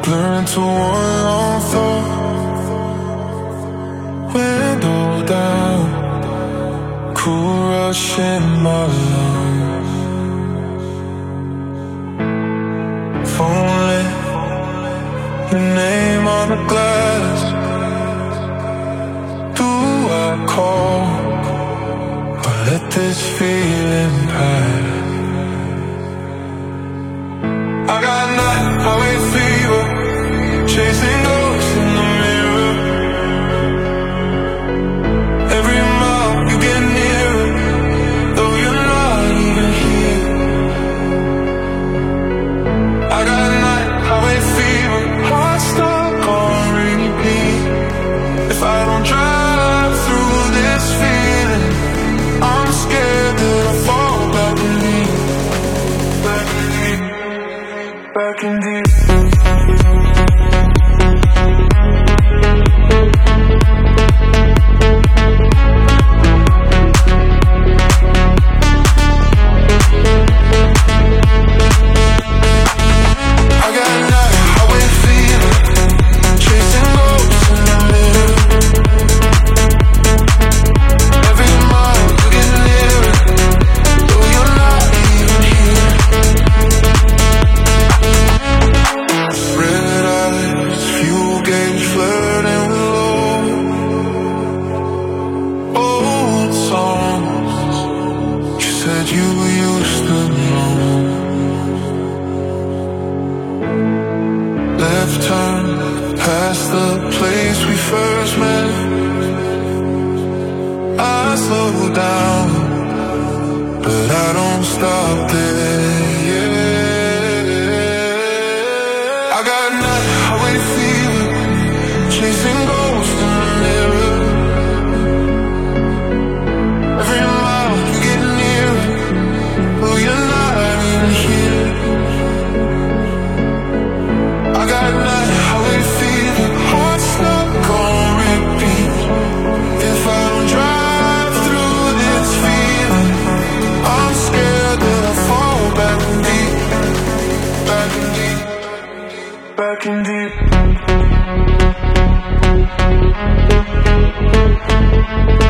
blur into one long thought. Window down, cool rush in my lungs. Phone lit, your name on the glass. Do I call or let this feeling pass? I got night highway fever, chasing ghosts in the mirror. Every mile you get nearer, though you're not even here. I got night highway fever, heart stuck on repeat. If I don't drive through this feeling, I'm scared that I'll fall back in deep, back in deep, back in deep. You used to know. Left turn past the place we first met. I slow down, but I don't stop there. Yeah. I got night highway fever, chasing ghosts in the mirror. Every mile you get nearer, oh, you're not even here. I got night highway fever, heart stuck on repeat. If I don't drive through this feeling, I'm scared that I'll fall back in deep, back in deep, back in deep.